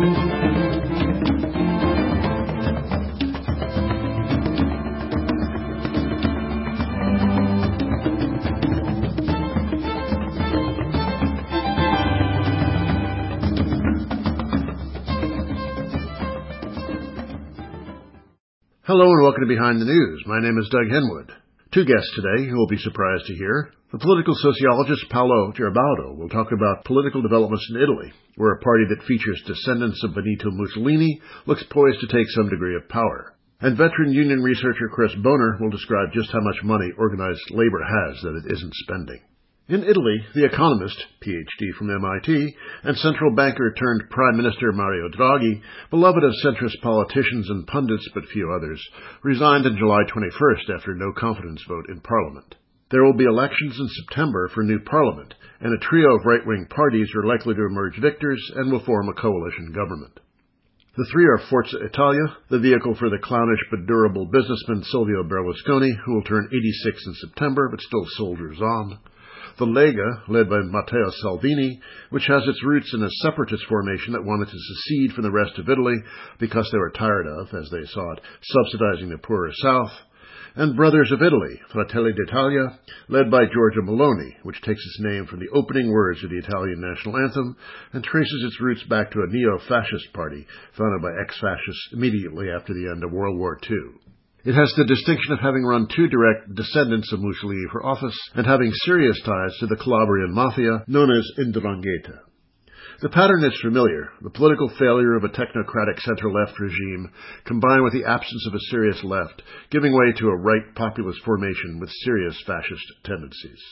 Hello and welcome to Behind the News. My name is Doug Henwood. Two guests today who will be surprised to hear. The political sociologist Paolo Gerbaldo will talk about political developments in Italy, where a party that features descendants of Benito Mussolini looks poised to take some degree of power. And veteran union researcher Chris Bohner will describe just how much money organized labor has that it isn't spending. In Italy, the economist, Ph.D. from MIT, and central banker turned Prime Minister Mario Draghi, beloved of centrist politicians and pundits but few others, resigned on July 21st after no confidence vote in Parliament. There will be elections in September for new Parliament, and a trio of right-wing parties are likely to emerge victors and will form a coalition government. The three are Forza Italia, the vehicle for the clownish but durable businessman Silvio Berlusconi, who will turn 86 in September but still soldiers on. The Lega, led by Matteo Salvini, which has its roots in a separatist formation that wanted to secede from the rest of Italy because they were tired of, as they saw it, subsidizing the poorer South. And Brothers of Italy, Fratelli d'Italia, led by Giorgia Meloni, which takes its name from the opening words of the Italian national anthem and traces its roots back to a neo-fascist party founded by ex-fascists immediately after the end of World War II. It has the distinction of having run two direct descendants of Mussolini for office and having serious ties to the Calabrian mafia known as 'Ndrangheta. The pattern is familiar, the political failure of a technocratic center-left regime combined with the absence of a serious left, giving way to a right populist formation with serious fascist tendencies.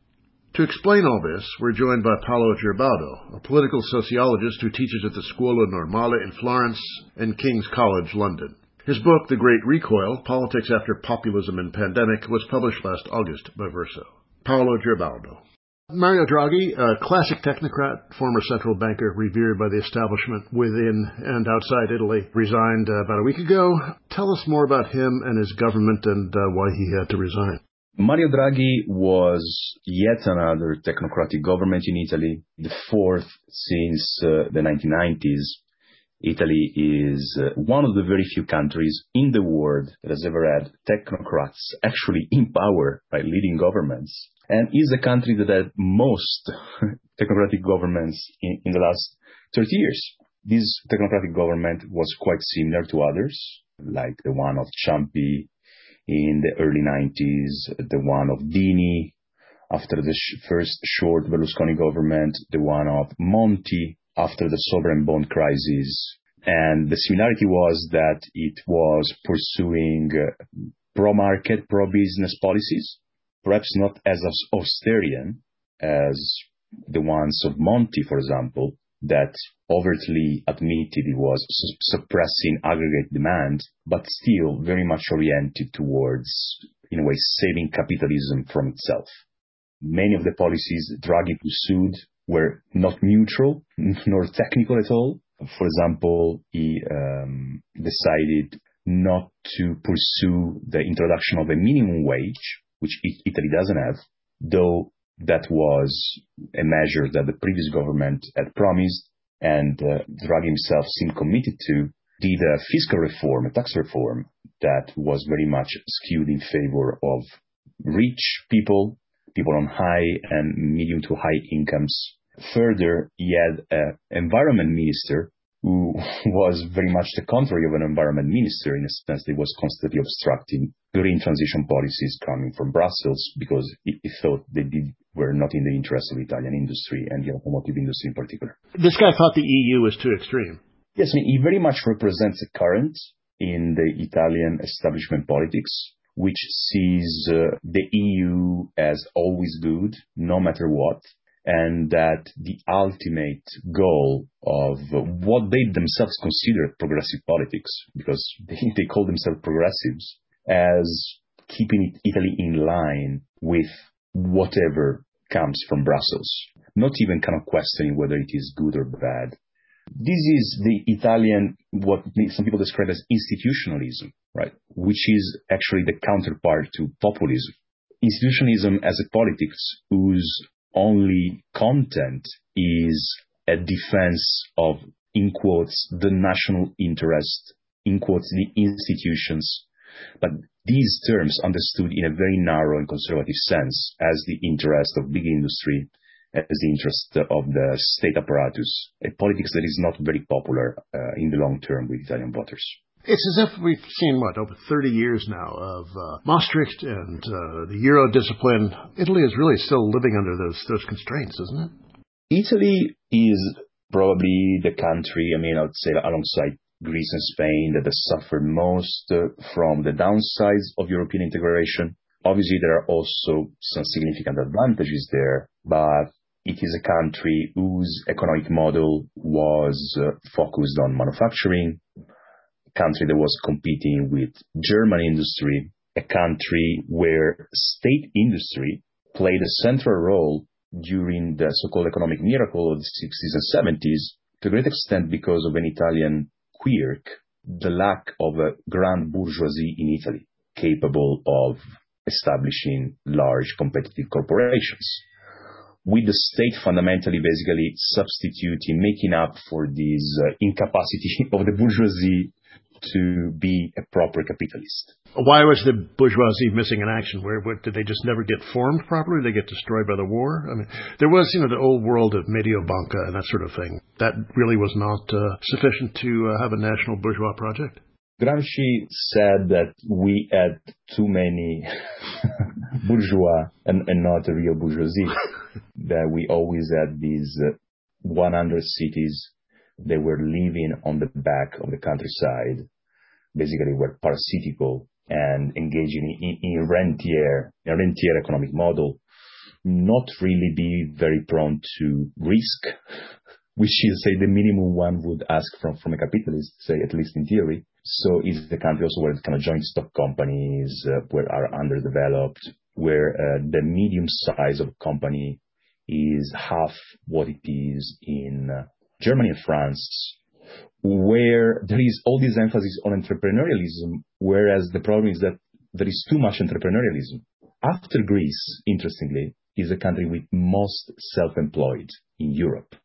To explain all this, we're joined by Paolo Gerbaldo, a political sociologist who teaches at the Scuola Normale in Florence and King's College, London. His book, The Great Recoil, Politics After Populism and Pandemic, was published last August by Verso. Paolo Gerbaldo. Mario Draghi, a classic technocrat, former central banker revered by the establishment within and outside Italy, resigned about a week ago. Tell us more about him and his government and why he had to resign. Mario Draghi was yet another technocratic government in Italy, the fourth since the 1990s. Italy is one of the very few countries in the world that has ever had technocrats actually in power by leading governments, and is a country that had most technocratic governments in the last 30 years. This technocratic government was quite similar to others, like the one of Ciampi in the early 90s, the one of Dini after the first short Berlusconi government, the one of Monti after the sovereign bond crisis. And the similarity was that it was pursuing pro-market, pro-business policies, perhaps not as austerian as the ones of Monti, for example, that overtly admitted it was suppressing aggregate demand, but still very much oriented towards, in a way, saving capitalism from itself. Many of the policies Draghi pursued were not neutral nor technical at all. For example, he decided not to pursue the introduction of a minimum wage, which Italy doesn't have, though that was a measure that the previous government had promised, and Draghi himself seemed committed to. Did a fiscal reform, a tax reform, that was very much skewed in favor of rich people on high and medium to high incomes. Further, he had an environment minister who was very much the contrary of an environment minister, in a sense that he was constantly obstructing green transition policies coming from Brussels because he thought they were not in the interest of the Italian industry and the automotive industry in particular. This guy thought the EU was too extreme. Yes, I mean, he very much represents a current in the Italian establishment politics, which sees the EU as always good, no matter what, and that the ultimate goal of what they themselves consider progressive politics, because they call themselves progressives, as keeping Italy in line with whatever comes from Brussels, not even kind of questioning whether it is good or bad. This is the Italian, what some people describe as institutionalism, right? Which is actually the counterpart to populism. Institutionalism as a politics whose only content is a defense of in quotes, the national interest, in quotes, the institutions. But these terms understood in a very narrow and conservative sense as the interest of big industry, as the interest of the state apparatus, a politics that is not very popular in the long term with Italian voters. It's as if we've seen, over 30 years now of Maastricht and the Euro discipline. Italy is really still living under those constraints, isn't it? Italy is probably the country, I would say alongside Greece and Spain, that has suffered most from the downsides of European integration. Obviously, there are also some significant advantages there, but it is a country whose economic model was focused on manufacturing, a country that was competing with German industry, a country where state industry played a central role during the so-called economic miracle of the 60s and 70s, to a great extent because of an Italian quirk, the lack of a grand bourgeoisie in Italy capable of establishing large competitive corporations, with the state fundamentally basically substituting, making up for this incapacity of the bourgeoisie to be a proper capitalist. Why was the bourgeoisie missing in action? Did they just never get formed properly? Did they get destroyed by the war? There was, the old world of Medio Banca and that sort of thing. That really was not sufficient to have a national bourgeois project. Gramsci said that we had too many bourgeois and not a real bourgeoisie. That we always had these 100 cities that were living on the back of the countryside, basically were parasitical and engaging in a rentier economic model, not really be very prone to risk, which is, say, the minimum one would ask from a capitalist, say, at least in theory. So it's the country also where kind of joint stock companies where are underdeveloped, where the medium size of a company is half what it is in Germany and France, where there is all this emphasis on entrepreneurialism, whereas the problem is that there is too much entrepreneurialism. After Greece, interestingly, is the country with most self-employed in Europe.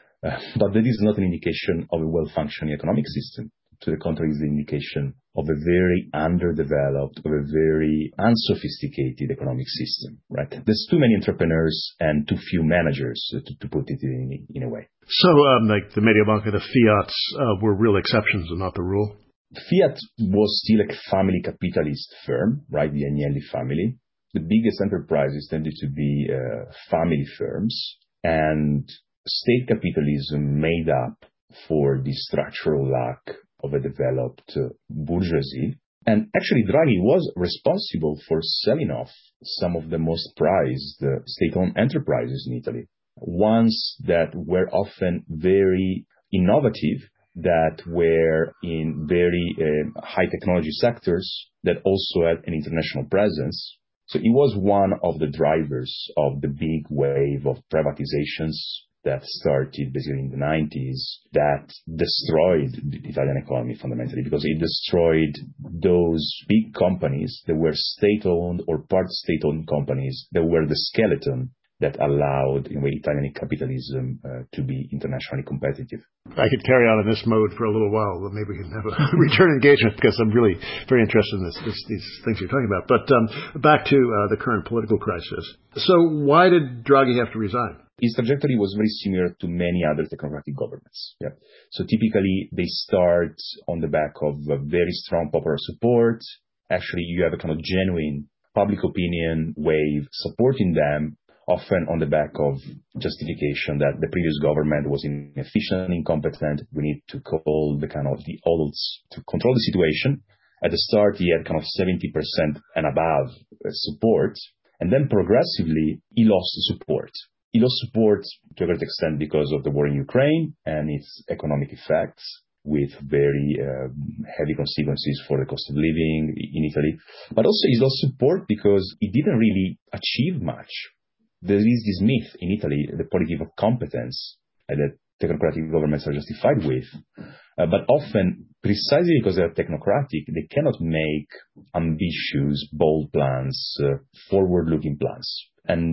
But that is not an indication of a well-functioning economic system. To the contrary, it's the indication of a very underdeveloped, of a very unsophisticated economic system, right? There's too many entrepreneurs and too few managers, to put it in a way. So, like the Medio Banca, the Fiats were real exceptions and not the rule? Fiat was still a family capitalist firm, right? The Agnelli family. The biggest enterprises tended to be family firms, and state capitalism made up for the structural lack of a developed bourgeoisie. And actually, Draghi was responsible for selling off some of the most prized state-owned enterprises in Italy, ones that were often very innovative, that were in very high technology sectors, that also had an international presence. So it was one of the drivers of the big wave of privatizations that started basically in the 90s, that destroyed the Italian economy fundamentally, because it destroyed those big companies that were state-owned or part state-owned companies that were the skeleton that allowed, in a way, Italian capitalism to be internationally competitive. I could carry on in this mode for a little while, but maybe we can have a return engagement, because I'm really very interested in these things you're talking about. But back to the current political crisis. So why did Draghi have to resign? His trajectory was very similar to many other technocratic governments. Yeah. So typically, they start on the back of a very strong popular support. Actually, you have a kind of genuine public opinion wave supporting them, often on the back of justification that the previous government was inefficient, incompetent. We need to call the odds to control the situation. At the start, he had kind of 70% and above support. And then progressively, he lost support. He lost support to a great extent because of the war in Ukraine and its economic effects, with very heavy consequences for the cost of living in Italy. But also he lost support because he didn't really achieve much. There is this myth in Italy, the politics of competence, that technocratic governments are justified with. But often, precisely because they are technocratic, they cannot make ambitious, bold plans, forward-looking plans. And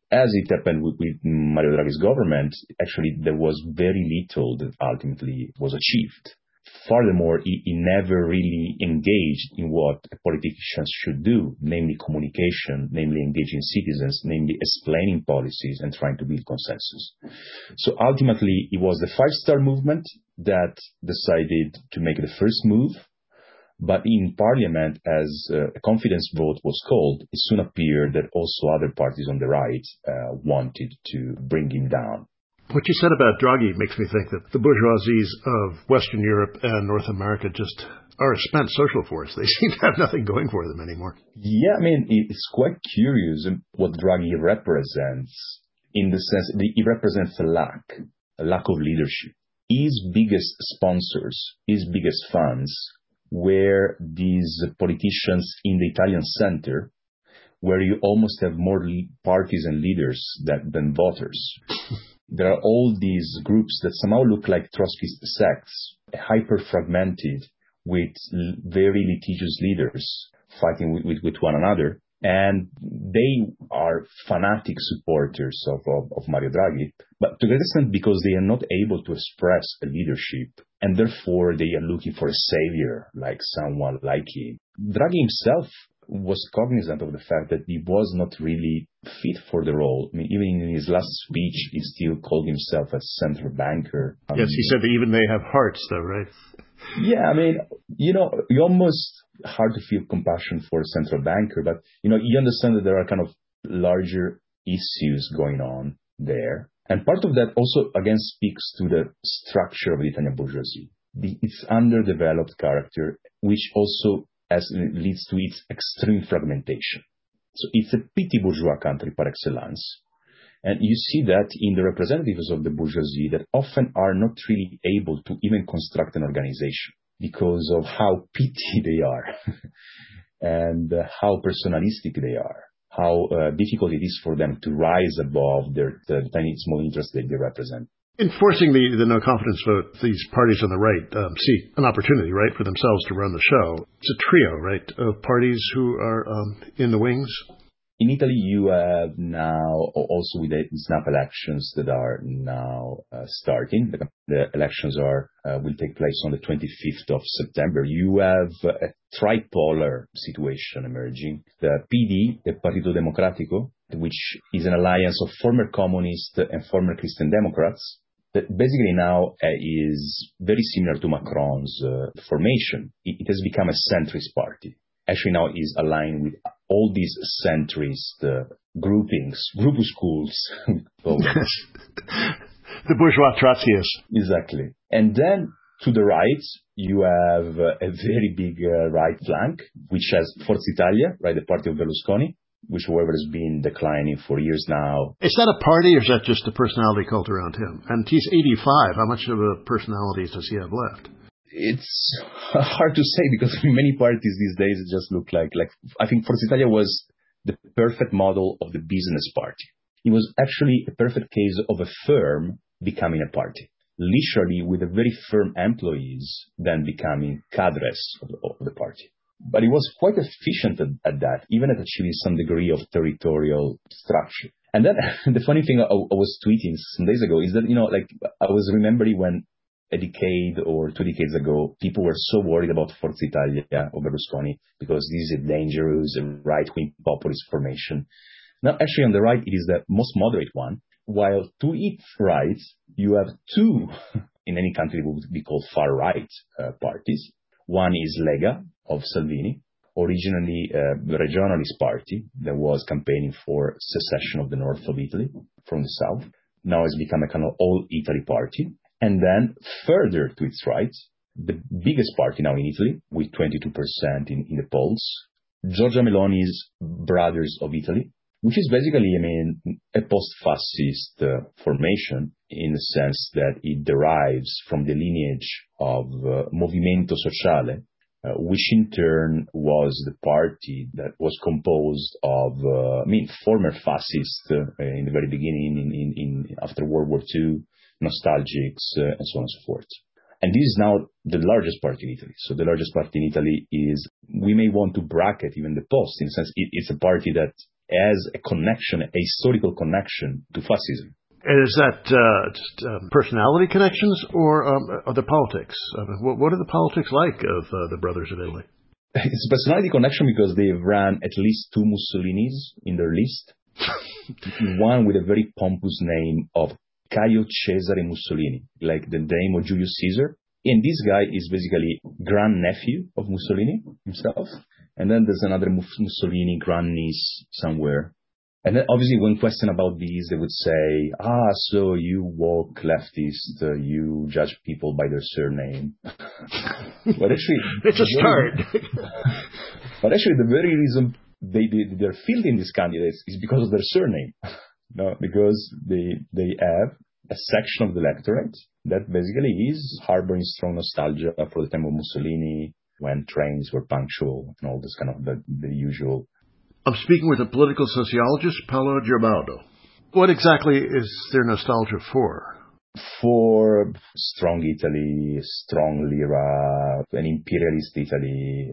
as it happened with Mario Draghi's government, actually there was very little that ultimately was achieved. Furthermore, he never really engaged in what politicians should do, namely communication, namely engaging citizens, namely explaining policies and trying to build consensus. So ultimately, it was the five-star movement that decided to make the first move. But in parliament, as a confidence vote was called, it soon appeared that also other parties on the right wanted to bring him down. What you said about Draghi makes me think that the bourgeoisies of Western Europe and North America just are a spent social force. They seem to have nothing going for them anymore. Yeah, I mean, it's quite curious what Draghi represents, in the sense that he represents a lack of leadership. His biggest sponsors, his biggest funds, were these politicians in the Italian center, where you almost have more parties and leaders than voters. There are all these groups that somehow look like Trotskyist sects, hyper-fragmented, with very litigious leaders fighting with one another. And they are fanatic supporters of Mario Draghi, but to that extent because they are not able to express a leadership, and therefore they are looking for a savior, like someone like him. Draghi himself was cognizant of the fact that he was not really fit for the role. I mean, even in his last speech, he still called himself a central banker. Yes, he said that even they have hearts, though, right? Yeah, I mean, you almost hard to feel compassion for a central banker, but, you understand that there are kind of larger issues going on there. And part of that also, again, speaks to the structure of the Italian bourgeoisie. Its underdeveloped character, which also leads to its extreme fragmentation. So it's a petty bourgeois country par excellence. And you see that in the representatives of the bourgeoisie that often are not really able to even construct an organization because of how petty they are and how personalistic they are, how difficult it is for them to rise above the tiny small interests that they represent. Enforcing the no-confidence vote, these parties on the right see an opportunity, right, for themselves to run the show. It's a trio, right, of parties who are in the wings. In Italy, you have now, also with the snap elections that are now starting, the elections will take place on the 25th of September. You have a tripolar situation emerging. The PD, the Partito Democratico, which is an alliance of former communist and former Christian Democrats, that basically now is very similar to Macron's formation. It has become a centrist party. Actually now is aligned with all these centrist groupings, groupuscules. The bourgeois Trotskyists. Exactly. And then to the right, you have a very big right flank, which has Forza Italia, right, the party of Berlusconi, which, however, has been declining for years now. Is that a party, or is that just a personality cult around him? And he's 85. How much of a personality does he have left? It's hard to say because many parties these days just look like I think Forza Italia was the perfect model of the business party. It was actually a perfect case of a firm becoming a party, literally with a very firm employees then becoming cadres of the party. But it was quite efficient at that, even at achieving some degree of territorial structure. And then the funny thing I was tweeting some days ago is that, I was remembering when a decade or 2 decades ago, people were so worried about Forza Italia or Berlusconi because this is a dangerous right-wing populist formation. Now, actually, on the right, it is the most moderate one, while to its right, you have two, in any country would be called far-right parties. One is Lega of Salvini, originally a regionalist party that was campaigning for secession of the north of Italy from the south. Now has become a kind of all-Italy party. And then further to its right, the biggest party now in Italy, with 22% in the polls, Giorgia Meloni's Brothers of Italy, which is basically, a post-fascist formation in the sense that it derives from the lineage of Movimento Sociale, which in turn was the party that was composed of, former fascists in the very beginning, after World War II, nostalgics, and so on and so forth. And this is now the largest party in Italy. So the largest party in Italy is, we may want to bracket even the Post, in the sense it's a party that as a connection, a historical connection to fascism. And is that just personality connections or other politics? What are the politics like of the Brothers of Italy? It's a personality connection because they've ran at least two Mussolinis in their list. One with a very pompous name of Caio Cesare Mussolini, like the name of Julius Caesar. And this guy is basically grandnephew of Mussolini himself. And then there's another Mussolini grandniece somewhere. And then obviously when questioned about these, they would say, so you woke leftist, you judge people by their surname. But actually... It's a start. But actually the very reason they're fielding these candidates is because of their surname. No, because they have a section of the electorate that basically is harboring strong nostalgia for the time of Mussolini, when trains were punctual and all this kind of the usual. I'm speaking with a political sociologist, Paolo Gerbaldo. What exactly is their nostalgia for? For strong Italy, strong lira, an imperialist Italy,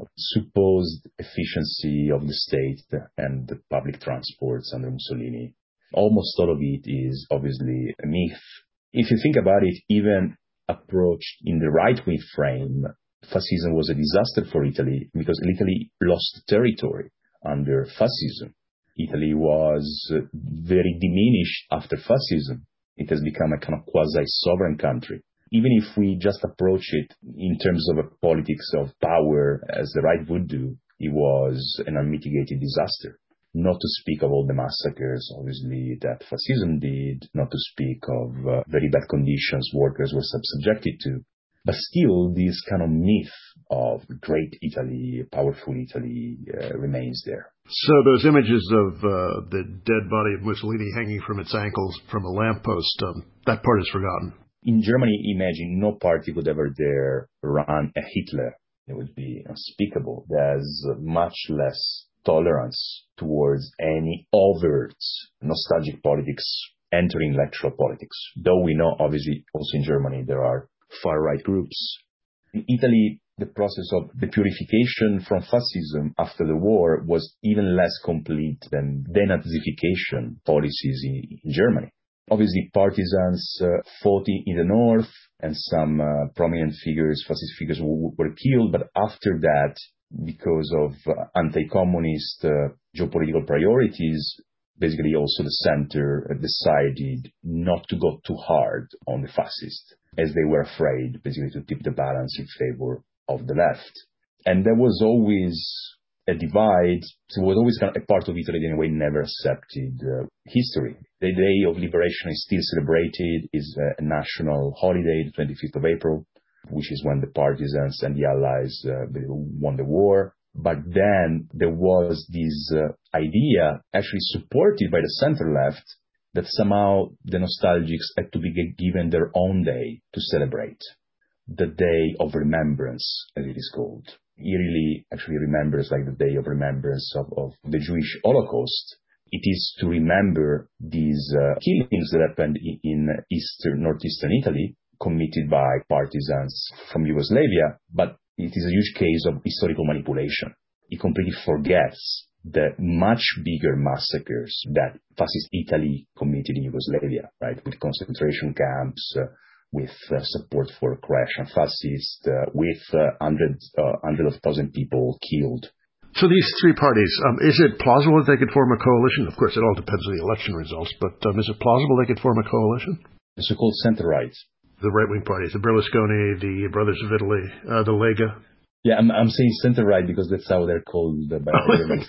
supposed efficiency of the state and the public transports under Mussolini. Almost all of it is obviously a myth. If you think about it, even approached in the right-wing frame, fascism was a disaster for Italy because Italy lost territory under fascism. Italy was very diminished after fascism. It has become a kind of quasi-sovereign country. Even if we just approach it in terms of a politics of power as the right would do, it was an unmitigated disaster. Not to speak of all the massacres, obviously, that fascism did, not to speak of very bad conditions workers were subjected to. But still, this kind of myth of great Italy, powerful Italy, remains there. So those images of the dead body of Mussolini hanging from its ankles from a lamppost, that part is forgotten. In Germany, imagine no party would ever dare run a Hitler. It would be unspeakable. There's much less tolerance towards any overt nostalgic politics entering electoral politics. Though we know, obviously, also in Germany, there are far-right groups. In Italy, the process of the purification from fascism after the war was even less complete than denazification policies in Germany. Obviously, partisans fought in the north, and some prominent figures, fascist figures, were killed. But after that, because of anti-communist geopolitical priorities, basically also the center decided not to go too hard on the fascists, as they were afraid, basically, to tip the balance in favor of the left. And there was always a divide. So it was always kind of a part of Italy that in a way never accepted history. The Day of Liberation is still celebrated, is a national holiday, the 25th of April, which is when the partisans and the allies won the war. But then there was this idea, actually supported by the center-left, that somehow the nostalgics had to be given their own day to celebrate. The Day of Remembrance, as it is called. It really actually remembers like the Day of Remembrance of the Jewish Holocaust. It is to remember these killings that happened in northeastern Italy, committed by partisans from Yugoslavia, but it is a huge case of historical manipulation. It completely forgets the much bigger massacres that fascist Italy committed in Yugoslavia, right? With concentration camps, with support for crash and fascists, with hundreds of thousands of people killed. So these three parties, is it plausible that they could form a coalition? Of course, it all depends on the election results, but is it plausible they could form a coalition? The so-called center-right. The right-wing parties, the Berlusconi, the Brothers of Italy, the Lega. Yeah, I'm saying center-right because that's how they're called by I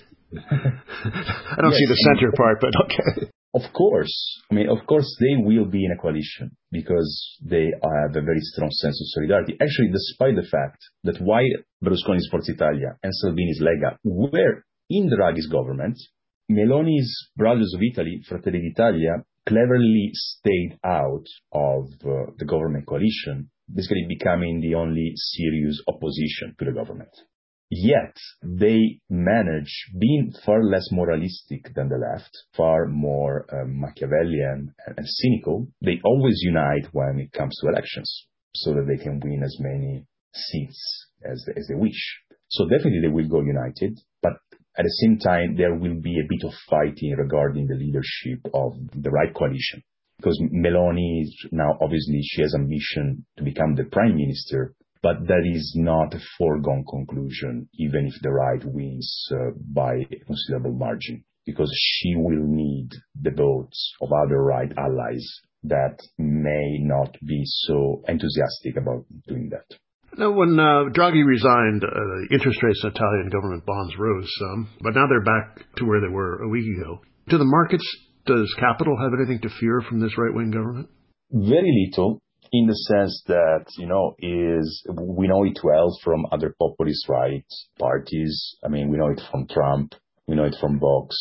don't see the center part, but okay. Of course. I mean, of course, they will be in a coalition because they have a very strong sense of solidarity. Actually, despite the fact that while Berlusconi's Forza Italia and Salvini's Lega were in Draghi's government, Meloni's Brothers of Italy, Fratelli d'Italia, cleverly stayed out of the government coalition, basically becoming the only serious opposition to the government. Yet, they manage, being far less moralistic than the left, far more Machiavellian and cynical, they always unite when it comes to elections, so that they can win as many seats as they wish. So definitely they will go united, but At the same time, there will be a bit of fighting regarding the leadership of the right coalition. Because Meloni is now, obviously, she has ambition to become the prime minister, but that is not a foregone conclusion, even if the right wins by a considerable margin, because she will need the votes of other right allies that may not be so enthusiastic about doing that. Now, when Draghi resigned, the interest rates in Italian government bonds rose some, but now they're back to where they were a week ago. Do the markets, does capital have anything to fear from this right-wing government? Very little, in the sense that, we know it well from other populist right parties. I mean, we know it from Trump, we know it from Vox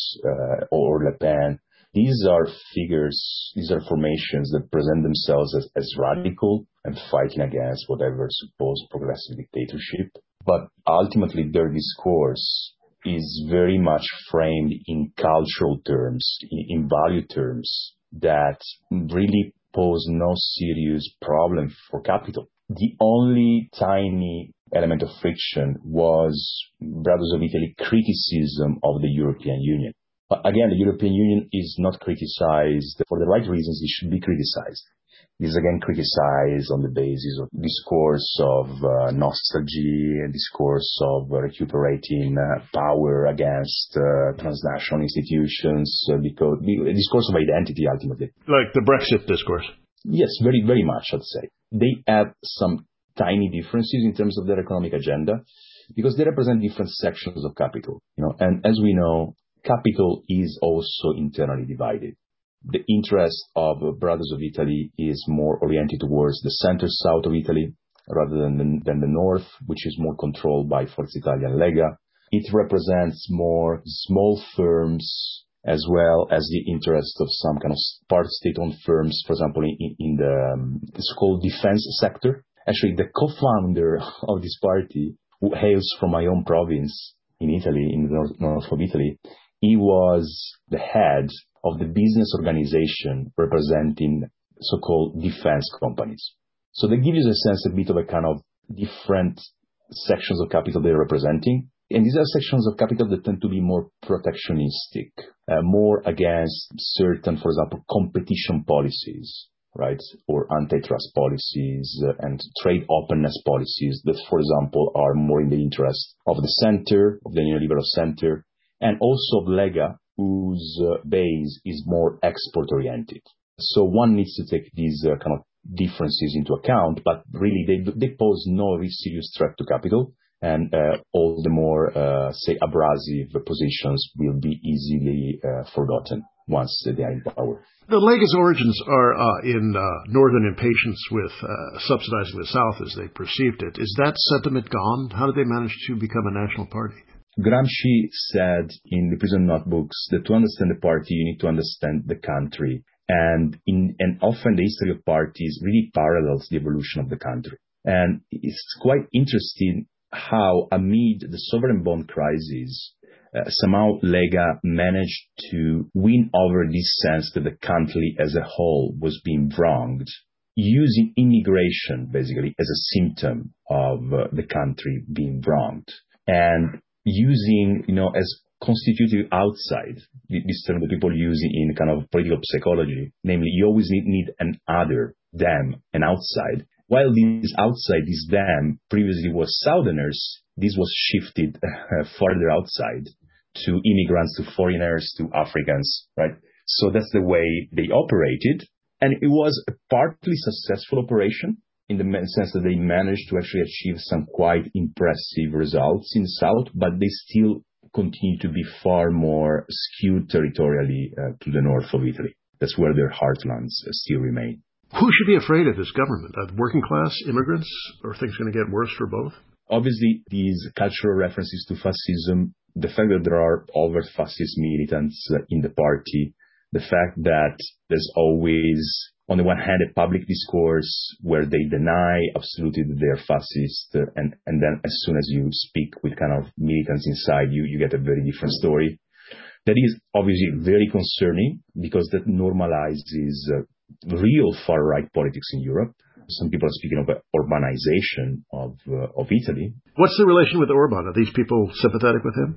or Le Pen. These are figures, these are formations that present themselves as radical and fighting against whatever supposed progressive dictatorship. But ultimately, their discourse is very much framed in cultural terms, in value terms, that really pose no serious problem for capital. The only tiny element of friction was Brothers of Italy criticism of the European Union. But again, the European Union is not criticized for the right reasons it should be criticized. It is again criticized on the basis of discourse of nostalgia, discourse of recuperating power against transnational institutions, because a discourse of identity ultimately. Like the Brexit discourse. Yes, very, very much, I'd say. They have some tiny differences in terms of their economic agenda because they represent different sections of capital. And as we know, capital is also internally divided. The interest of Brothers of Italy is more oriented towards the center-south of Italy rather than the north, which is more controlled by Forza Italia and Lega. It represents more small firms as well as the interest of some kind of part state-owned firms, for example, in the so-called defense sector. Actually, the co-founder of this party, who hails from my own province in Italy, in the north of Italy, he was the head of the business organization representing so-called defense companies. So that gives you a sense, a bit of a kind of different sections of capital they're representing. And these are sections of capital that tend to be more protectionistic, more against certain, for example, competition policies, right? Or antitrust policies and trade openness policies that, for example, are more in the interest of the center, of the neoliberal center, and also of Lega, whose base is more export-oriented. So one needs to take these kind of differences into account, but really they pose no really serious threat to capital, and all the more, abrasive positions will be easily forgotten once they are in power. The Lega's origins are in northern impatience with subsidizing the South as they perceived it. Is that sentiment gone? How did they manage to become a national party? Gramsci said in the Prison Notebooks that to understand the party, you need to understand the country. And often the history of parties really parallels the evolution of the country. And it's quite interesting how amid the sovereign bond crisis, somehow Lega managed to win over this sense that the country as a whole was being wronged, using immigration basically as a symptom of the country being wronged. And using, as constitutive outside, this term that people use in kind of political psychology, namely you always need an other, them, an outside. While this outside, this them, previously was Southerners, this was shifted further outside to immigrants, to foreigners, to Africans, right? So that's the way they operated. And it was a partly successful operation in the sense that they managed to actually achieve some quite impressive results in the South, but they still continue to be far more skewed territorially to the north of Italy. That's where their heartlands still remain. Who should be afraid of this government? Working class, immigrants? Or are things going to get worse for both? Obviously, these cultural references to fascism, the fact that there are overt fascist militants in the party, the fact that there's always, on the one hand, a public discourse where they deny absolutely that they're fascist, and then as soon as you speak with kind of militants inside, you get a very different story. That is obviously very concerning because that normalizes real far-right politics in Europe. Some people are speaking of urbanization of Italy. What's the relation with Orban? Are these people sympathetic with him?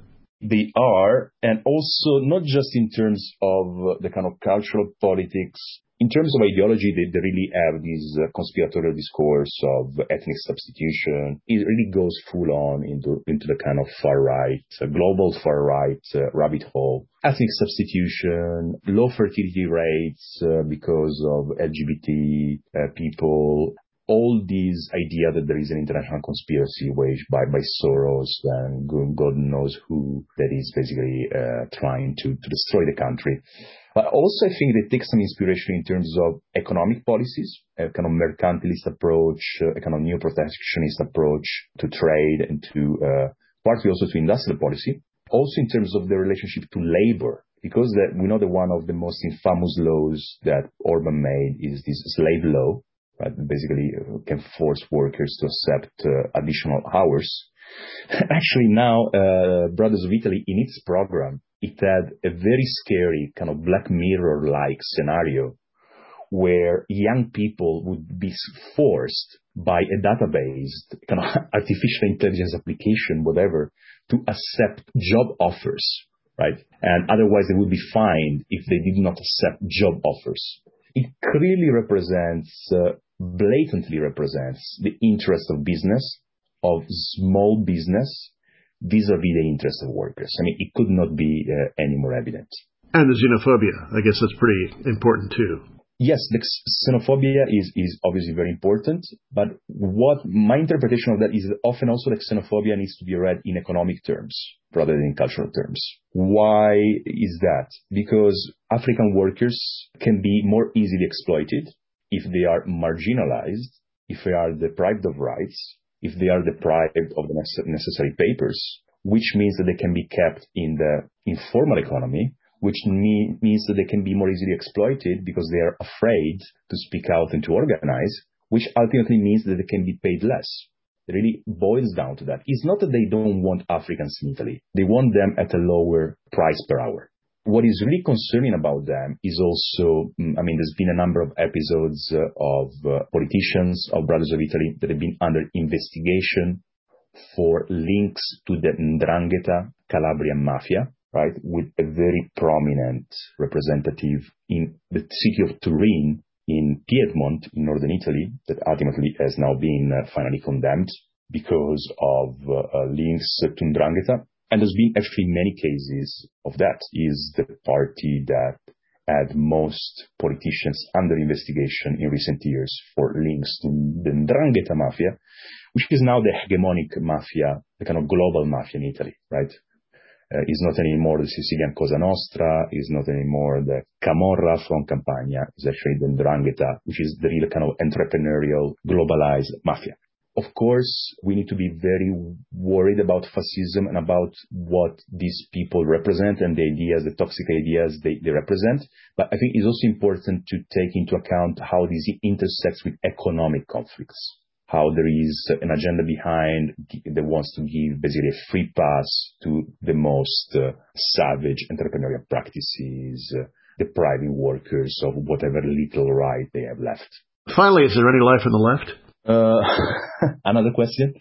They are, and also not just in terms of the kind of cultural politics. In terms of ideology, they really have this conspiratorial discourse of ethnic substitution. It really goes full on into the kind of far right, global far right rabbit hole. Ethnic substitution, low fertility rates because of LGBT people. All these idea that there is an international conspiracy waged by Soros and God knows who that is basically trying to destroy the country. But also I think they take some inspiration in terms of economic policies, a kind of mercantilist approach, a kind of neo-protectionist approach to trade and to partly also to industrial policy. Also in terms of the relationship to labor, because we know that one of the most infamous laws that Orban made is this slave law. Right, basically can force workers to accept additional hours. Actually now, Brothers of Italy, in its program, it had a very scary kind of Black Mirror-like scenario where young people would be forced by a database, kind of artificial intelligence application, whatever, to accept job offers, right? And otherwise they would be fined if they did not accept job offers. It clearly blatantly represents the interest of business, of small business, vis-a-vis the interest of workers. I mean, it could not be any more evident. And the xenophobia, I guess that's pretty important too. Yes, the xenophobia is obviously very important, but what my interpretation of that is that often also the xenophobia needs to be read in economic terms rather than in cultural terms. Why is that? Because African workers can be more easily exploited if they are marginalized, if they are deprived of rights, if they are deprived of the necessary papers, which means that they can be kept in the informal economy, which means that they can be more easily exploited because they are afraid to speak out and to organize, which ultimately means that they can be paid less. It really boils down to that. It's not that they don't want Africans in Italy. They want them at a lower price per hour. What is really concerning about them is also, there's been a number of episodes of politicians of Brothers of Italy that have been under investigation for links to the 'Ndrangheta Calabrian mafia, right, with a very prominent representative in the city of Turin in Piedmont, in northern Italy, that ultimately has now been finally condemned because of links to 'Ndrangheta. And there's been actually many cases of that. Is the party that had most politicians under investigation in recent years for links to the 'Ndrangheta mafia, which is now the hegemonic mafia, the kind of global mafia in Italy, right? Is not anymore the Sicilian Cosa Nostra, is not anymore the Camorra from Campania, it's actually the 'Ndrangheta, which is the real kind of entrepreneurial, globalized mafia. Of course, we need to be very worried about fascism and about what these people represent and the ideas, the toxic ideas they represent. But I think it's also important to take into account how this intersects with economic conflicts, how there is an agenda behind that wants to give basically a free pass to the most savage entrepreneurial practices, depriving workers of whatever little right they have left. Finally, is there any life on the left? Another question.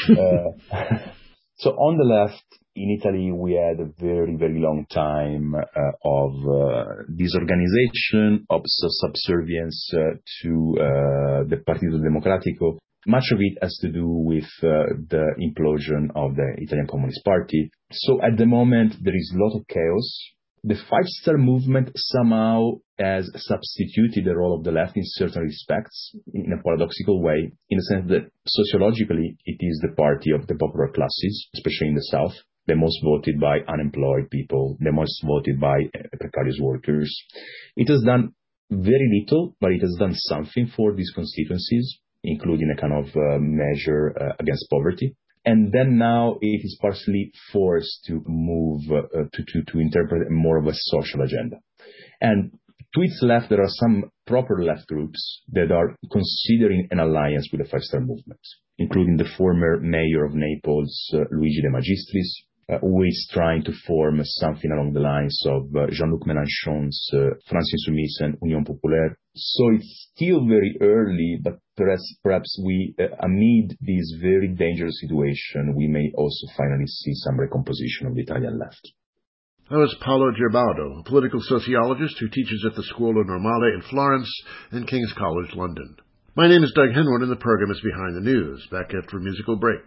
So on the left, in Italy, we had a very, very long time of disorganization, of subservience to the Partito Democratico. Much of it has to do with the implosion of the Italian Communist Party. So at the moment, there is a lot of chaos. The Five-Star Movement somehow has substituted the role of the left in certain respects, in a paradoxical way, in the sense that sociologically it is the party of the popular classes, especially in the South, the most voted by unemployed people, the most voted by precarious workers. It has done very little, but it has done something for these constituencies, including a kind of measure against poverty. And then now it is partially forced to move to interpret more of a social agenda. And to its left, there are some proper left groups that are considering an alliance with the Five-Star Movement, including the former mayor of Naples, Luigi De Magistris, who is trying to form something along the lines of Jean-Luc Mélenchon's France Insoumise and Union Populaire. So it's still very early, but perhaps we, amid this very dangerous situation, we may also finally see some recomposition of the Italian left. That was Paolo Gerbaudo, a political sociologist who teaches at the Scuola Normale in Florence and King's College, London. My name is Doug Henwood, and the program is Behind the News, back after a musical break.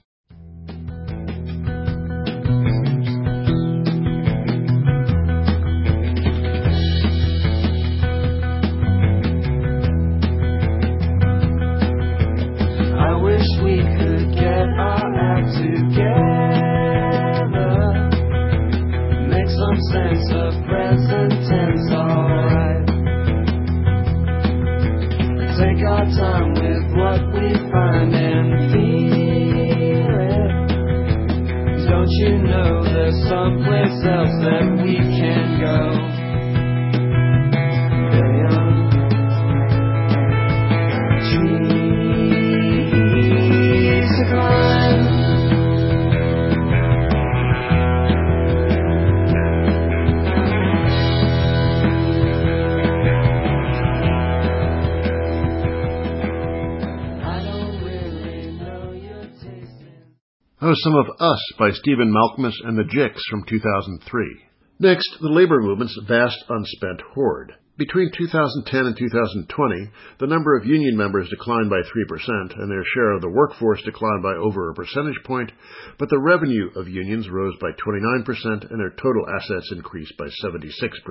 I wish we could get our act together, make some sense of present tense, alright. Take our time with what we find and feel it. Don't you know there's someplace else that we can go? Billion trees to climb. That was Some of Us by Stephen Malkmus and the Jicks from 2003. Next, the labor movement's vast unspent hoard. Between 2010 and 2020, the number of union members declined by 3% and their share of the workforce declined by over a percentage point, but the revenue of unions rose by 29% and their total assets increased by 76%.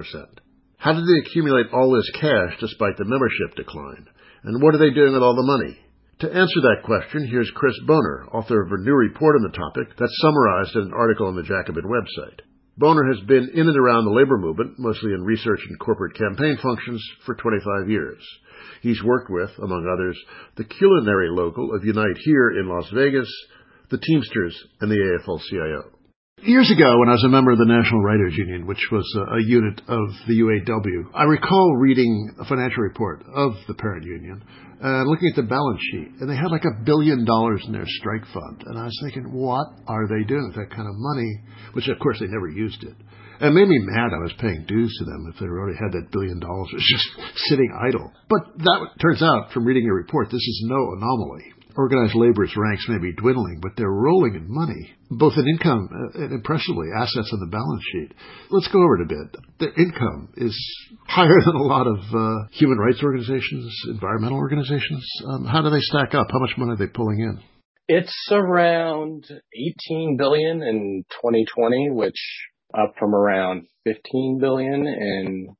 How did they accumulate all this cash despite the membership decline? And what are they doing with all the money? To answer that question, here's Chris Bohner, author of a new report on the topic that's summarized in an article on the Jacobin website. Bohner has been in and around the labor movement, mostly in research and corporate campaign functions, for 25 years. He's worked with, among others, the culinary local of Unite Here in Las Vegas, the Teamsters, and the AFL-CIO. Years ago, when I was a member of the National Writers Union, which was a unit of the UAW, I recall reading a financial report of the parent union, looking at the balance sheet, and they had like $1 billion in their strike fund. And I was thinking, what are they doing with that kind of money? Which, of course, they never used it. And it made me mad I was paying dues to them if they already had that $1 billion. It was just sitting idle. But that turns out, from reading your report, this is no anomaly. Organized labor's ranks may be dwindling, but they're rolling in money, both in income and, impressively, assets on the balance sheet. Let's go over it a bit. Their income is higher than a lot of human rights organizations, environmental organizations. How do they stack up? How much money are they pulling in? It's around $18 billion in 2020, which up from around $15 billion in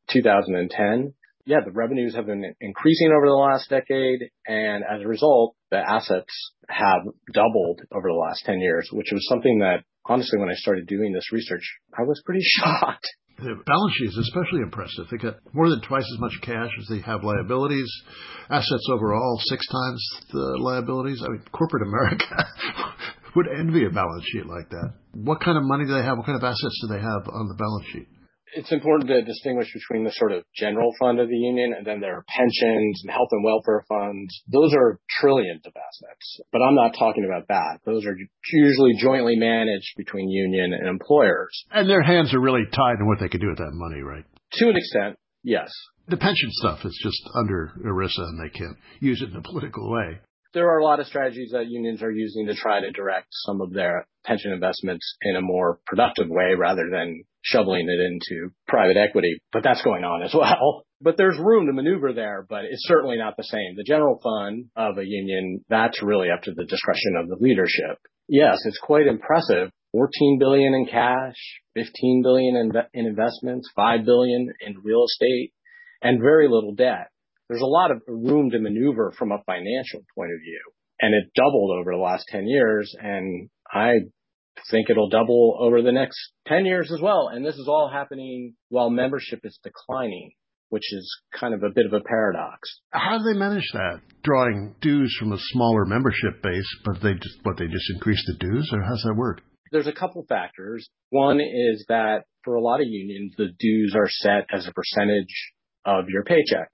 2010. Yeah, the revenues have been increasing over the last decade, and as a result, the assets have doubled over the last 10 years, which was something that, honestly, when I started doing this research, I was pretty shocked. The balance sheet is especially impressive. They got more than twice as much cash as they have liabilities. Assets overall, 6 times the liabilities. I mean, corporate America would envy a balance sheet like that. What kind of money do they have? What kind of assets do they have on the balance sheet? It's important to distinguish between the sort of general fund of the union and then there are pensions and health and welfare funds. Those are trillions of assets, but I'm not talking about that. Those are usually jointly managed between union and employers. And their hands are really tied in what they can do with that money, right? To an extent, yes. The pension stuff is just under ERISA and they can't use it in a political way. There are a lot of strategies that unions are using to try to direct some of their pension investments in a more productive way rather than shoveling it into private equity. But that's going on as well. But there's room to maneuver there, but it's certainly not the same. The general fund of a union, that's really up to the discretion of the leadership. Yes, it's quite impressive. $14 billion in cash, $15 billion in investments, $5 billion in real estate, and very little debt. There's a lot of room to maneuver from a financial point of view. And it doubled over the last 10 years, and I think it'll double over the next 10 years as well. And this is all happening while membership is declining, which is kind of a bit of a paradox. How do they manage that? Drawing dues from a smaller membership base, but they just increase the dues, or how's that work? There's a couple factors. One is that for a lot of unions, the dues are set as a percentage of your paycheck.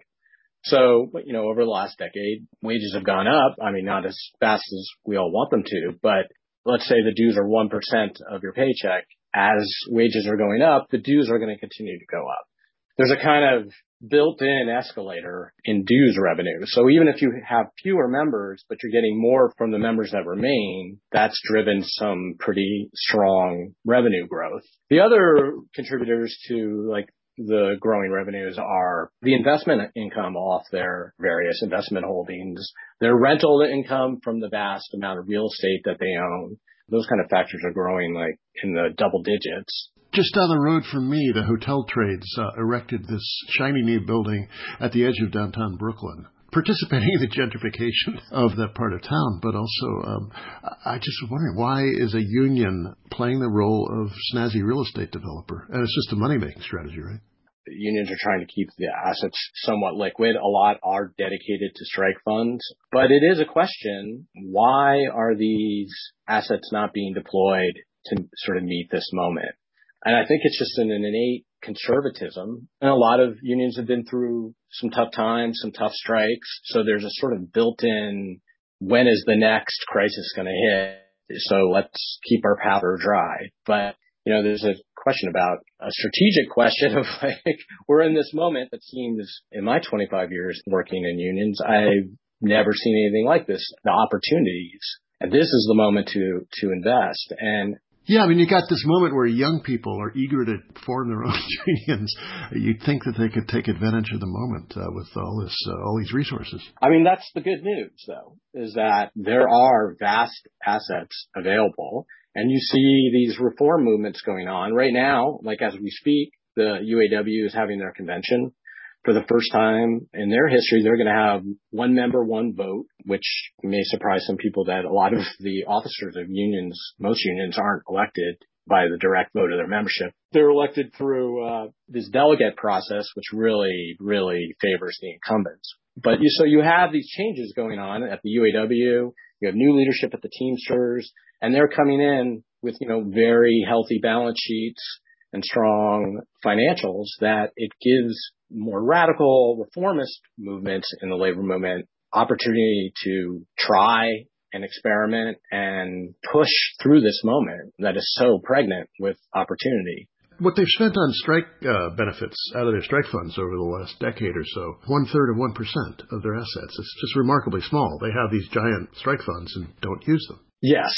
So, over the last decade, wages have gone up. I mean, not as fast as we all want them to, but let's say the dues are 1% of your paycheck. As wages are going up, the dues are going to continue to go up. There's a kind of built-in escalator in dues revenue. So even if you have fewer members, but you're getting more from the members that remain, that's driven some pretty strong revenue growth. The other contributors to like the growing revenues are the investment income off their various investment holdings, their rental income from the vast amount of real estate that they own. Those kind of factors are growing like in the double digits. Just down the road from me, the hotel trades erected this shiny new building at the edge of downtown Brooklyn, participating in the gentrification of that part of town. But also, I just was wondering, why is a union playing the role of snazzy real estate developer? And it's just a money-making strategy, right? Unions are trying to keep the assets somewhat liquid. A lot are dedicated to strike funds. But it is a question, why are these assets not being deployed to sort of meet this moment? And I think it's just an innate conservatism. And a lot of unions have been through some tough times, some tough strikes. So there's a sort of built-in, when is the next crisis going to hit? So let's keep our powder dry. But, you know, there's a question about a strategic question of like, we're in this moment that seems, in my 25 years working in unions, I've never seen anything like this, the opportunities. And this is the moment to invest. And yeah, I mean, you got this moment where young people are eager to form their own unions. You'd think that they could take advantage of the moment with all these resources. I mean, that's the good news, though, is that there are vast assets available, and you see these reform movements going on right now. Like as we speak, the UAW is having their convention. For the first time in their history, they're going to have one member, one vote, which may surprise some people that a lot of the officers of unions, most unions aren't elected by the direct vote of their membership. They're elected through this delegate process, which really, really favors the incumbents. But so you have these changes going on at the UAW. You have new leadership at the Teamsters, and they're coming in with, you know, very healthy balance sheets and strong financials that it gives more radical reformist movements in the labor movement opportunity to try and experiment and push through this moment that is so pregnant with opportunity. What they've spent on strike benefits out of their strike funds over the last decade or so, 1/3 of 1% of their assets. It's just remarkably small. They have these giant strike funds and don't use them. Yes,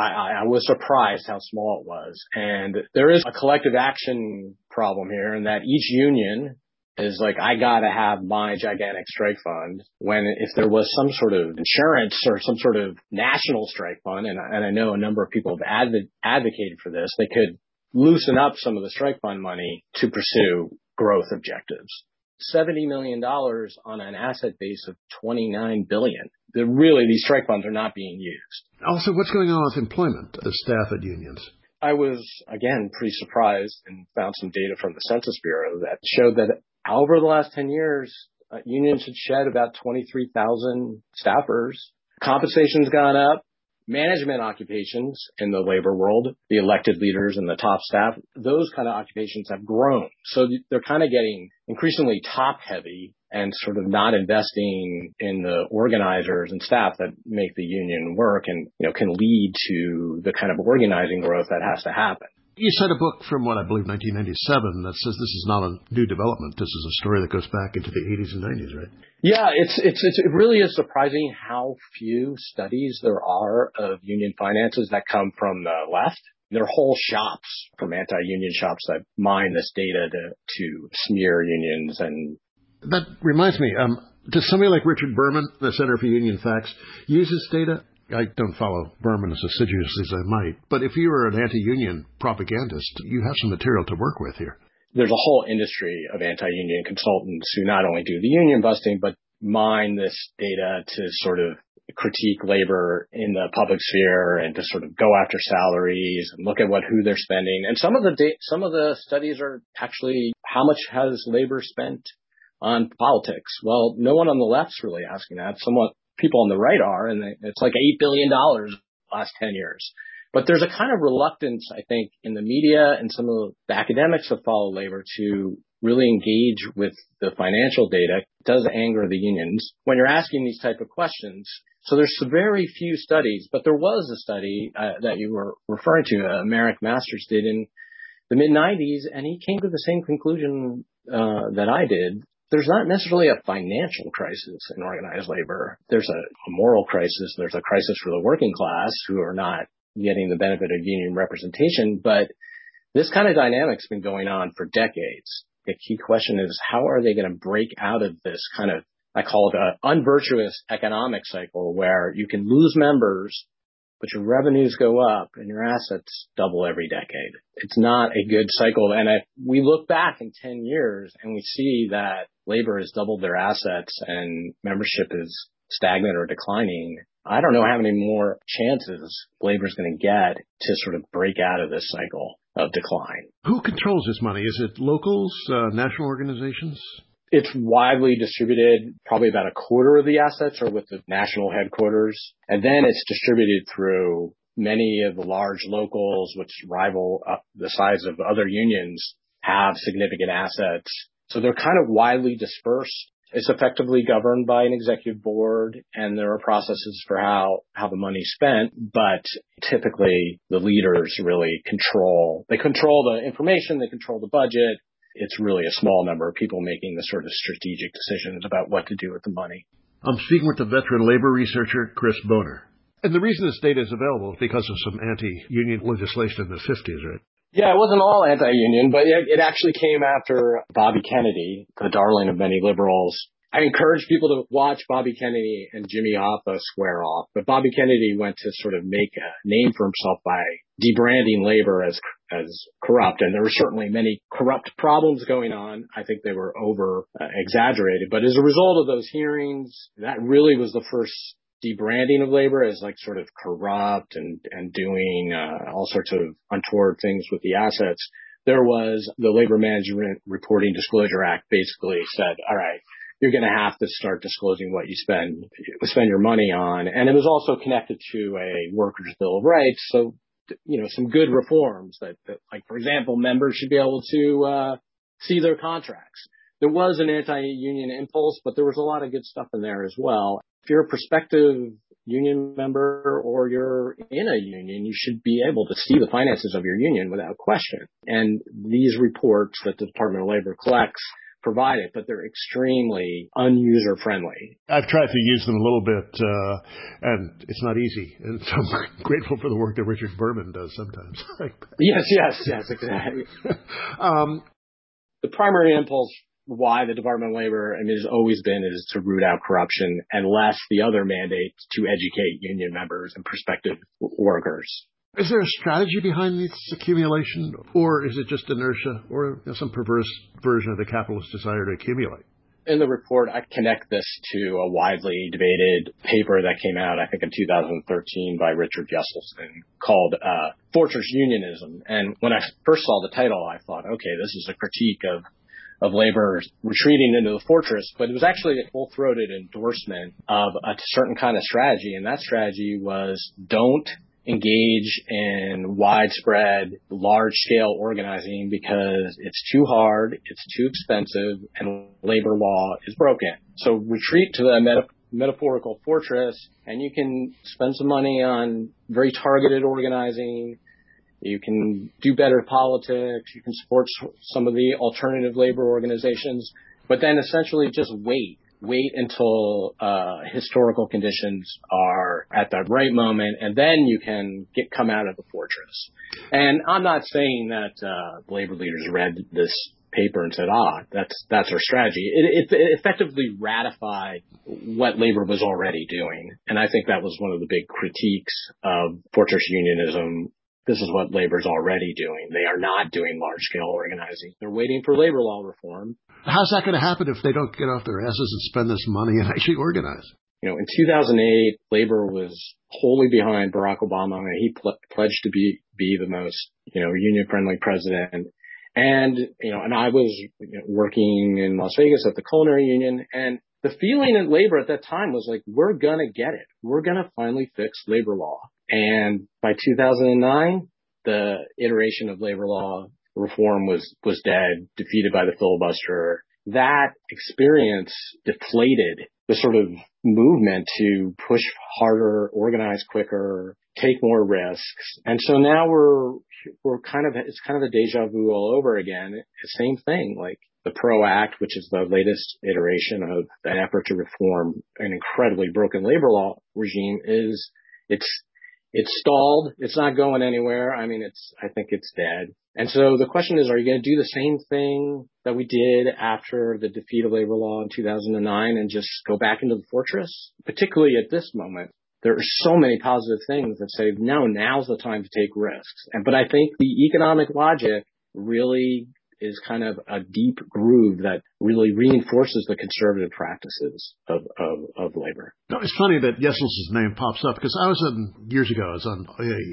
I was surprised how small it was. And there is a collective action problem here in that each union is like, I got to have my gigantic strike fund, when if there was some sort of insurance or some sort of national strike fund, and I know a number of people have advocated for this, they could loosen up some of the strike fund money to pursue growth objectives. $70 million on an asset base of $29 billion. These strike funds are not being used. Also, what's going on with employment, the staff at unions? I was, again, pretty surprised and found some data from the Census Bureau that showed that over the last 10 years, unions had shed about 23,000 staffers. Compensation's gone up. Management occupations in the labor world, the elected leaders and the top staff, those kind of occupations have grown. So they're kind of getting increasingly top heavy and sort of not investing in the organizers and staff that make the union work and, you know, can lead to the kind of organizing growth that has to happen. You cite a book from, what I believe, 1997 that says this is not a new development. This is a story that goes back into the 80s and 90s, right? Yeah, it really is surprising how few studies there are of union finances that come from the left. There are whole shops from anti-union shops that mine this data to smear unions. And that reminds me, does somebody like Richard Berman, the Center for Union Facts, use this data? I don't follow Berman as assiduously as I might, but if you were an anti-union propagandist, you have some material to work with here. There's a whole industry of anti-union consultants who not only do the union busting, but mine this data to sort of critique labor in the public sphere and to sort of go after salaries and look at who they're spending. And some of the studies are actually, how much has labor spent on politics? Well, no one on the left's really asking that. Somewhat people on the right are, and it's like $8 billion last 10 years. But there's a kind of reluctance, I think, in the media and some of the academics that follow labor to really engage with the financial data. It does anger the unions. When you're asking these type of questions, So there's very few studies, but there was a study that you were referring to, Merrick Masters did in the mid-90s, and he came to the same conclusion that I did. There's not necessarily a financial crisis in organized labor. There's a moral crisis. There's a crisis for the working class who are not getting the benefit of union representation. But this kind of dynamic's been going on for decades. The key question is, how are they going to break out of this kind of, I call it an unvirtuous economic cycle where you can lose members, but your revenues go up and your assets double every decade. It's not a good cycle. And if we look back in 10 years and we see that labor has doubled their assets and membership is stagnant or declining, I don't know how many more chances labor is going to get to sort of break out of this cycle of decline. Who controls this money? Is it locals, national organizations? It's widely distributed. Probably about a quarter of the assets are with the national headquarters. And then it's distributed through many of the large locals, which rival the size of other unions, have significant assets. So they're kind of widely dispersed. It's effectively governed by an executive board, and there are processes for how the money's spent, but typically the leaders really control the information, they control the budget. It's really a small number of people making the sort of strategic decisions about what to do with the money. I'm speaking with the veteran labor researcher, Chris Bohner. And the reason this data is available is because of some anti-union legislation in the 50s, right? Yeah, it wasn't all anti-union, but it actually came after Bobby Kennedy, the darling of many liberals. I encourage people to watch Bobby Kennedy and Jimmy Hoffa square off, but Bobby Kennedy went to sort of make a name for himself by debranding labor as corrupt, and there were certainly many corrupt problems going on. I think they were over exaggerated, but as a result of those hearings, that really was the first debranding of labor as like sort of corrupt and doing all sorts of untoward things with the assets. There was the Labor Management Reporting Disclosure Act basically said, all right, you're going to have to start disclosing what you spend your money on. And it was also connected to a workers' bill of rights. So, some good reforms that like, for example, members should be able to see their contracts. There was an anti-union impulse, but there was a lot of good stuff in there as well. If you're a prospective union member or you're in a union, you should be able to see the finances of your union without question. And these reports that the Department of Labor collects provide it, but they're extremely unuser-friendly. I've tried to use them a little bit, and it's not easy. And so I'm grateful for the work that Richard Berman does sometimes. Yes, exactly. The primary impulse why the Department of Labor, has always been, is to root out corruption, and less the other mandate to educate union members and prospective workers. Is there a strategy behind this accumulation, or is it just inertia, or some perverse version of the capitalist desire to accumulate? In the report, I connect this to a widely debated paper that came out, I think, in 2013 by Richard Jesselson called Fortress Unionism. And when I first saw the title, I thought, okay, this is a critique of labor retreating into the fortress, but it was actually a full-throated endorsement of a certain kind of strategy. And that strategy was don't engage in widespread, large-scale organizing because it's too hard, it's too expensive, and labor law is broken. So retreat to the metaphorical fortress, and you can spend some money on very targeted organizing. You can do better politics. You can support some of the alternative labor organizations, but then essentially just wait until historical conditions are at the right moment, and then you can come out of the fortress. And I'm not saying that labor leaders read this paper and said, that's our strategy. It effectively ratified what labor was already doing. And I think that was one of the big critiques of fortress unionism. This is what labor's already doing. They are not doing large-scale organizing. They're waiting for labor law reform. How's that going to happen if they don't get off their asses and spend this money and actually organize? In 2008, labor was wholly behind Barack Obama, and he pledged to be the most, union-friendly president. And, and I was working in Las Vegas at the Culinary Union, and the feeling in labor at that time was like, we're going to get it. We're going to finally fix labor law. And by 2009, the iteration of labor law reform was dead, defeated by the filibuster. That experience deflated the sort of movement to push harder, organize quicker, take more risks. And so now it's kind of a deja vu all over again. Same thing, like the PRO Act, which is the latest iteration of an effort to reform an incredibly broken labor law regime, it's stalled. It's not going anywhere. I mean, I think it's dead. And so the question is, are you going to do the same thing that we did after the defeat of labor law in 2009 and just go back into the fortress? Particularly at this moment, there are so many positive things that say, no, now's the time to take risks. But I think the economic logic really is kind of a deep groove that really reinforces the conservative practices of labor. No, it's funny that Jesselsen's name pops up because years ago, I was on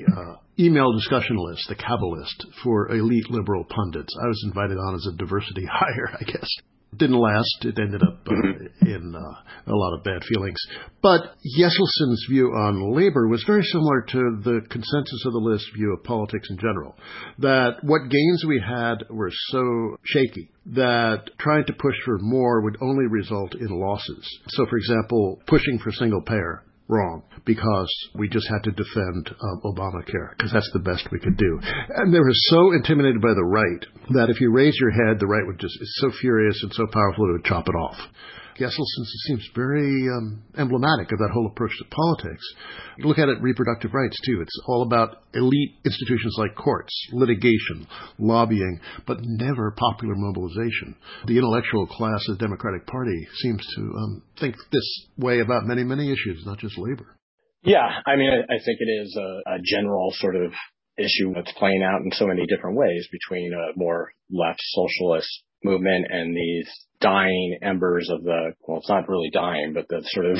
a email discussion list, the Cabal list, for elite liberal pundits. I was invited on as a diversity hire, I guess. Didn't last. It ended up in a lot of bad feelings. But Jesselsen's view on labor was very similar to the consensus of the list view of politics in general, that what gains we had were so shaky that trying to push for more would only result in losses. So, for example, pushing for single payer, wrong, because we just had to defend Obamacare, because that's the best we could do. And they were so intimidated by the right that if you raise your head, the right is so furious and so powerful it would chop it off. Jesselsen seems very emblematic of that whole approach to politics. You look at it, reproductive rights, too. It's all about elite institutions like courts, litigation, lobbying, but never popular mobilization. The intellectual class of the Democratic Party seems to think this way about many, many issues, not just labor. Yeah, I mean, I think it is a general sort of issue that's playing out in so many different ways between a more left socialist movement and these dying embers of it's not really dying, but the sort of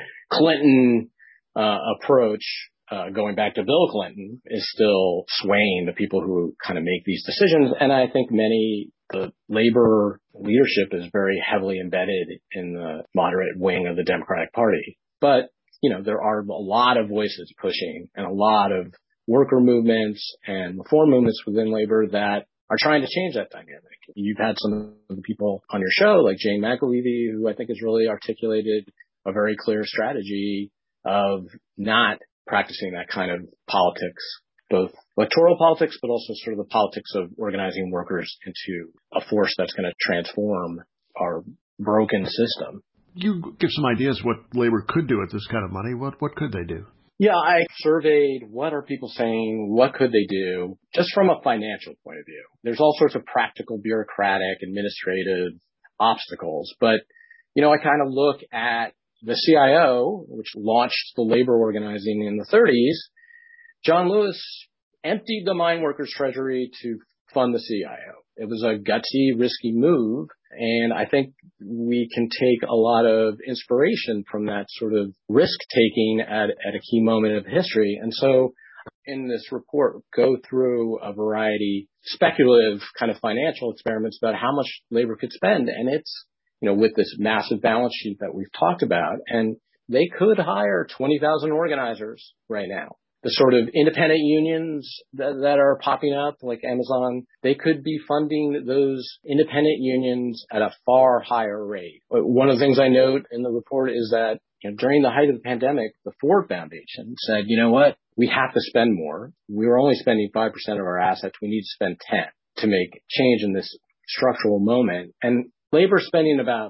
Clinton approach, going back to Bill Clinton, is still swaying the people who kind of make these decisions. And I think the labor leadership is very heavily embedded in the moderate wing of the Democratic Party. But, there are a lot of voices pushing and a lot of worker movements and reform movements within labor that are trying to change that dynamic. You've had some of the people on your show, like Jane McAlevey, who I think has really articulated a very clear strategy of not practicing that kind of politics, both electoral politics, but also sort of the politics of organizing workers into a force that's going to transform our broken system. You give some ideas what labor could do with this kind of money. What could they do? Yeah, I surveyed what are people saying, what could they do, just from a financial point of view. There's all sorts of practical, bureaucratic, administrative obstacles. But, I kind of look at the CIO, which launched the labor organizing in the 30s. John Lewis emptied the mine workers' treasury to fund the CIO. It was a gutsy, risky move. And I think we can take a lot of inspiration from that sort of risk-taking at a key moment of history. And so in this report, go through a variety speculative kind of financial experiments about how much labor could spend. And it's, with this massive balance sheet that we've talked about, and they could hire 20,000 organizers right now. The sort of independent unions that are popping up, like Amazon, they could be funding those independent unions at a far higher rate. One of the things I note in the report is that during the height of the pandemic, the Ford Foundation said, you know what, we have to spend more. We were only spending 5% of our assets. We need to spend 10 to make change in this structural moment. And labor spending about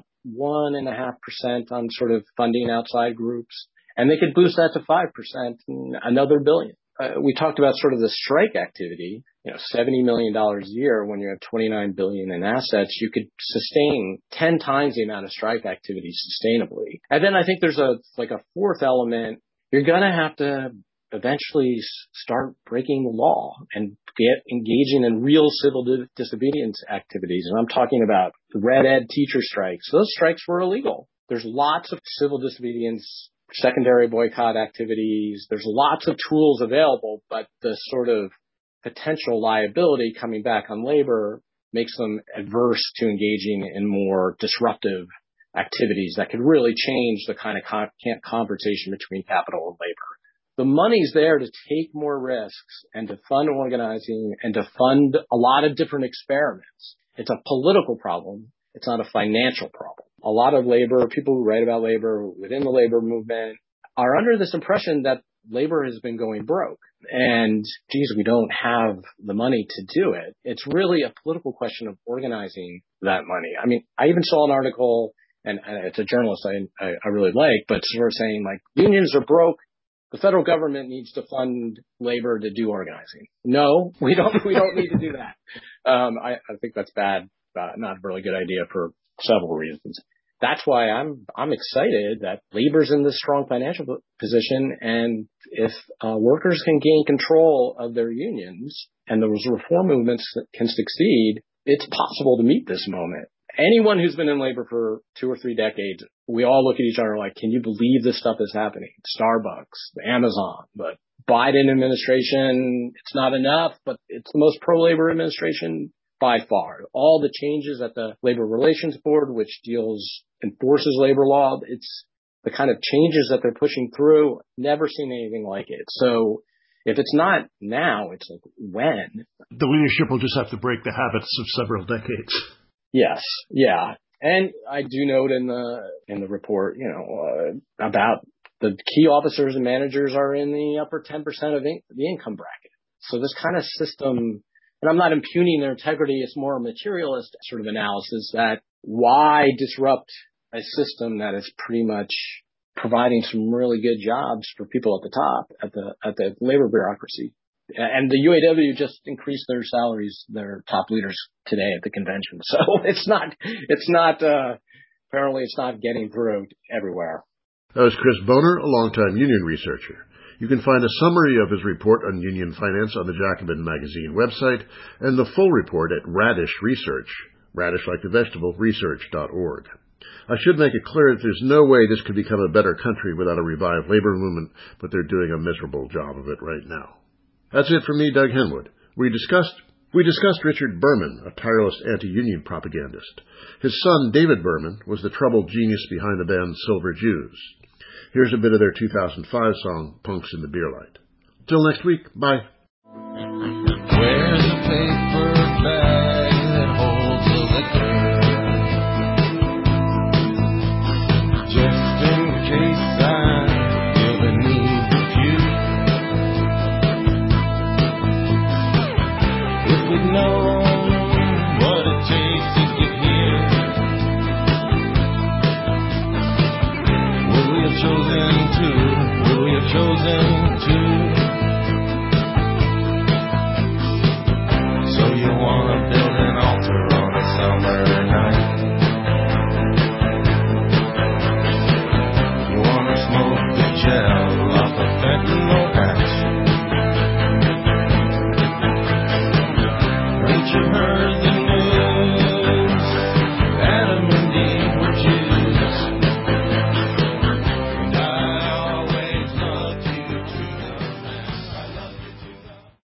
1.5% on sort of funding outside groups. And they could boost that to 5%, another $1 billion. We talked about sort of the strike activity, $70 million a year when you have $29 billion in assets, you could sustain 10 times the amount of strike activity sustainably. And then I think there's a fourth element. You're going to have to eventually start breaking the law and get engaging in real civil disobedience activities. And I'm talking about the red ed teacher strikes. Those strikes were illegal. There's lots of civil disobedience, secondary boycott activities. There's lots of tools available, but the sort of potential liability coming back on labor makes them adverse to engaging in more disruptive activities that could really change the kind of conversation between capital and labor. The money's there to take more risks and to fund organizing and to fund a lot of different experiments. It's a political problem. It's not a financial problem. A lot of labor, people who write about labor within the labor movement are under this impression that labor has been going broke and, geez, we don't have the money to do it. It's really a political question of organizing that money. I mean, I even saw an article, and it's a journalist I really like, but sort of saying like unions are broke. The federal government needs to fund labor to do organizing. No, we don't need to do that. I think that's bad, not a really good idea for several reasons. That's why I'm excited that labor's in this strong financial position, and if workers can gain control of their unions and those reform movements can succeed, it's possible to meet this moment. Anyone who's been in labor for 2 or 3 decades, we all look at each other like, can you believe this stuff is happening? Starbucks, Amazon, the Biden administration, it's not enough, but it's the most pro-labor administration by far. All the changes at the Labor Relations Board, which enforces labor law, it's the kind of changes that they're pushing through. Never seen anything like it. So if it's not now, it's like when? The leadership will just have to break the habits of several decades. Yes. Yeah. And I do note in the report, about the key officers and managers are in the upper 10% of the income bracket. So this kind of system, and I'm not impugning their integrity, it's more a materialist sort of analysis that why disrupt a system that is pretty much providing some really good jobs for people at the top, at the labor bureaucracy. And the UAW just increased their salaries, their top leaders today at the convention. So apparently it's not getting through everywhere. That was Chris Bohner, a longtime union researcher. You can find a summary of his report on union finance on the Jacobin Magazine website and the full report at Radish Research, radish like the vegetable, research.org. I should make it clear that there's no way this could become a better country without a revived labor movement, but they're doing a miserable job of it right now. That's it for me, Doug Henwood. We discussed Richard Berman, a tireless anti-union propagandist. His son, David Berman, was the troubled genius behind the band Silver Jews. Here's a bit of their 2005 song, Punks in the Beer Light. Till next week, bye. Where's the paper bag that holds the liquor? Just in case I feel the need to puke. If we'd known